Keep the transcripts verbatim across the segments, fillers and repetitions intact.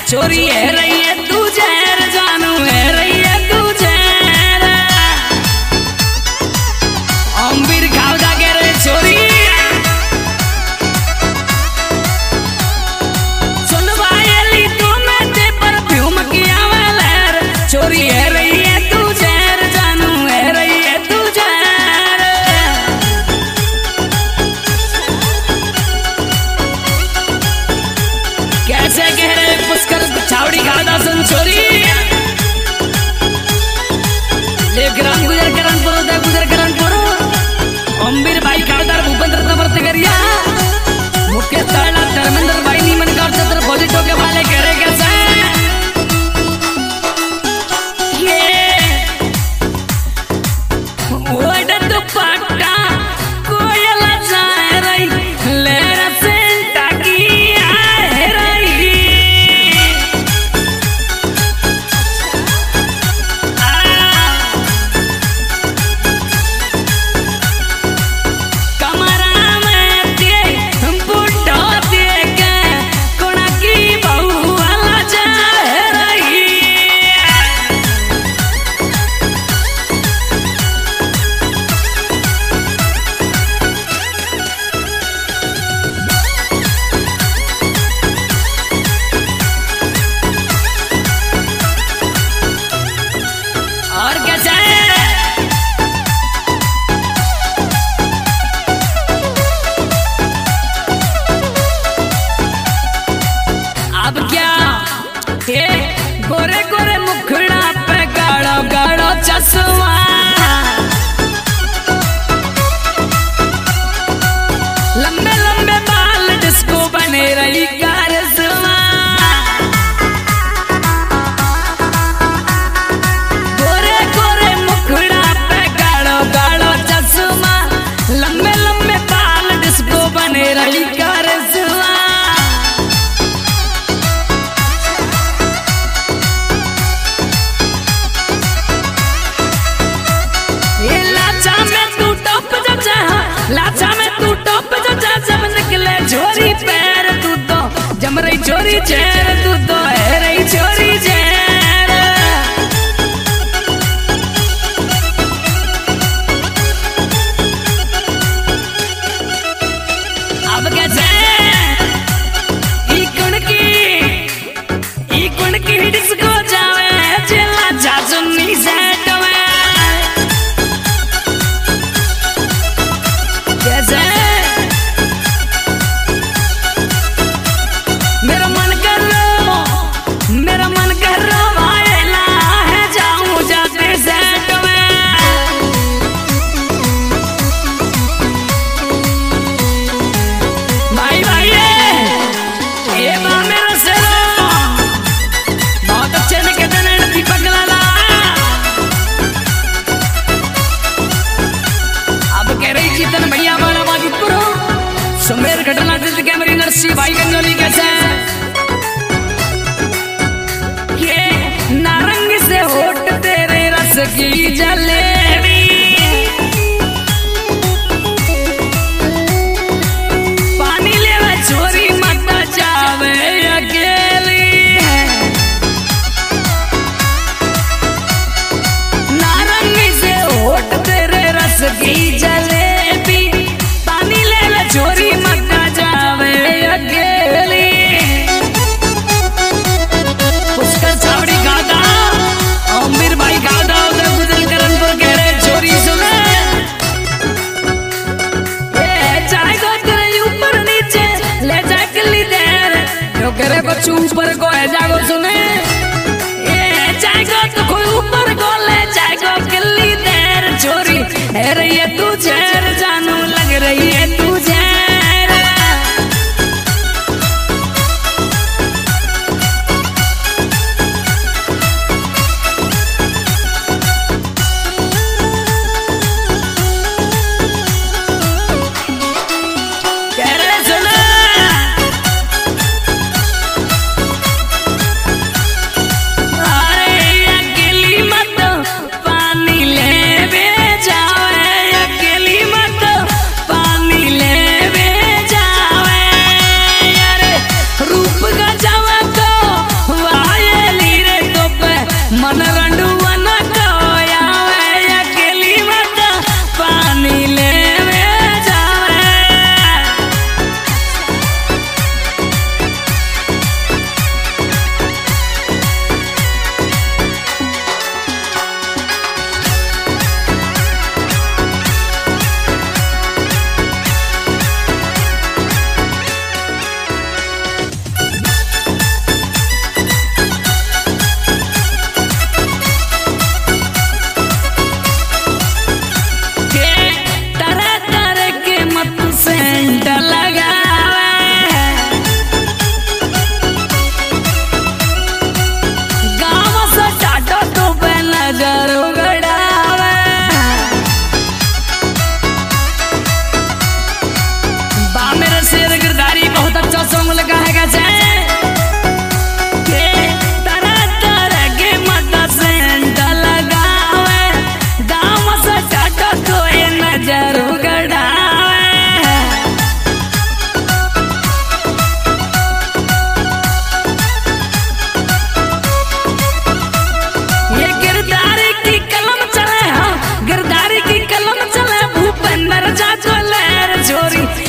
चोरी है रही है तू जहर जानू है रही है तू जहर अम्बीर खाओ जाके रे छोरी सुन भाई तू मैं ते परफ्यूम की आवे लहर चोरी है रही है तू जहर जानू है रही है तू जहर कैसे कह रहे पुष्कर छावड़ी खादा सुन छोरी ले ग्राम गुजर करणपुर दे गुजर करणपुर अम्बीर भाई खादार भूपेंद्र नवर्त करिया मुख्य ताला धर्मेंद्र भाई नीमन का छत्र पॉजिटिव के वाले कह रहे कैसे ये ओड दुपट्टा कोयल जाए रही लेर सेंटा की आए रही कमरा में दे बुढ़ो दे के कोना की बहू वाला जाए रही और कैसे अब क्या ये गोरे गोरे मुखड़ा पे गाढ़ो गाढ़ो चश्मा लंबे लंबे बाल डिस्को बने रही कारस्मा गोरे गोरे मुखड़ा पे गाढ़ो गाढ़ो चश्मा लंबे लंबे बाल डिस्को बने रही कारस्मा ये लाचा में तू टॉप जो चाह लाचा में तू टॉप जो चाह जब निकले छोरी पैर तू तो जम रही छोरी चेर तू तो है रही छोरी चेर अब कैसे ई कुण की ई कुण की डिस्को जावे जेला जा सुन्नी सेट में कैसे मेरा मन कर रो मेरा मन कर रो वायला है जाऊं जाते सेट में भाई भाई ये बा मेरा सरो बहुत अच्छे ने कहते हैं दीपक लाला अब कह रही चेतन भैया वाला माजिदपुर सुमेर घटना जित कैमरी नरसी भाई गंजोली कैसे ये नारंग से होठ तेरे रस की जलेबी पानी ले वे छोरी मत जावे अकेली नारंग से होठ तेरे रस की जलेबी पानी ले वे छोरी मत जावे अकेली पुष्कर छावड़ी गादा अम्बीर भाई गादा उधर गुजर करणपुर कह रहे छोरी सुने ए चाहे को तेरे ऊपर नीचे ले जा किल्ली देर जो करे को ऊपर को है जागो सुने ए चाहे को तो कोई ऊपर को ले जाए को किल्ली देर छोरी है रही है तू जहर जानू लग रही है तू जहर कह रहे सुना अरे अकेली मत पानी ले बे जावे अकेली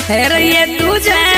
है रे ये तुझे